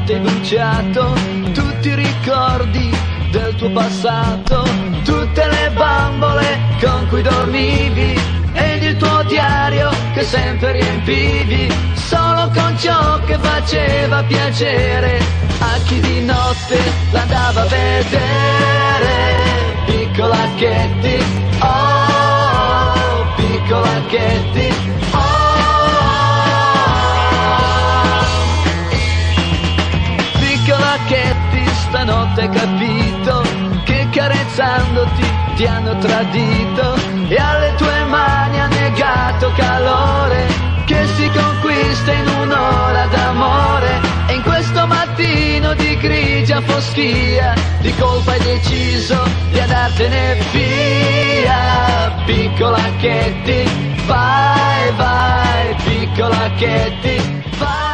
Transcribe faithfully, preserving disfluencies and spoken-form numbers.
notte hai bruciato tutti i ricordi del tuo passato, tutte le bambole con cui dormivi ed il tuo diario che sempre riempivi solo con ciò che faceva piacere a chi di notte l'andava a vedere. Piccola Katie, oh, piccola Katie, piccola Katie, stanotte hai capito che carezzandoti ti hanno tradito e alle tue mani ha negato calore che si conquista in un'ora d'amore. E in questo mattino di grigia foschia di colpa hai deciso di andartene via. Piccola Katie, vai, vai, piccola Katie, vai.